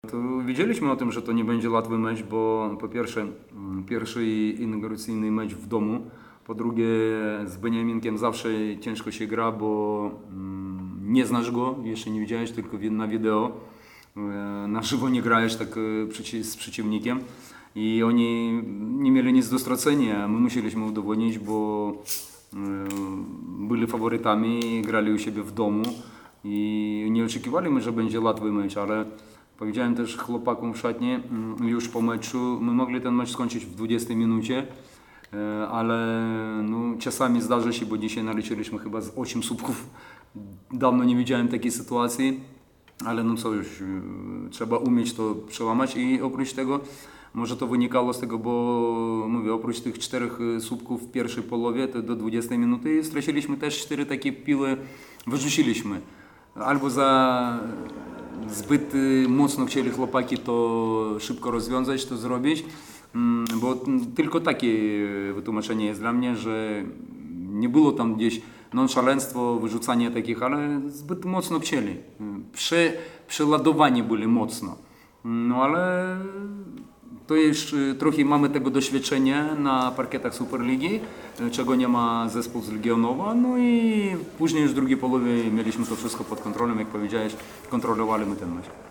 to wiedzieliśmy o tym, że to nie będzie łatwy mecz, bo po pierwsze pierwszy inauguracyjny mecz w domu, po drugie z Beniaminkiem zawsze ciężko się gra, bo nie znasz go, jeszcze nie widziałeś, tylko na wideo. Na żywo nie grałeś tak z przeciwnikiem i oni nie mieli nic do stracenia, my musieliśmy udowodnić, bo byli faworytami, grali u siebie w domu i nie oczekiwaliśmy, że będzie łatwy mecz, ale powiedziałem też chłopakom w szatni już po meczu, my mogli ten mecz skończyć w 20 minucie, ale no, czasami zdarza się, bo dzisiaj naliczyliśmy chyba z 8 słupków, dawno nie widziałem takiej sytuacji, ale no co już, trzeba umieć to przełamać i oprócz tego może to wynikało z tego, bo mówię, oprócz tych 4 słupków w pierwszej połowie, to do 20 minuty straciliśmy też 4 takie piły, wyrzuciliśmy. Albo za zbyt mocno chcieli chłopaki to szybko rozwiązać, to zrobić, bo tylko takie wytłumaczenie jest dla mnie, że nie było tam gdzieś nonszalenstwo, wyrzucanie takich, ale zbyt mocno chcieli. Przeładowani byli mocno. No ale to już trochę mamy tego doświadczenia na parkietach Superligi, czego nie ma zespół z Legionowa. No i później już w drugiej połowie mieliśmy to wszystko pod kontrolą, jak powiedziałeś, kontrolowaliśmy ten mecz.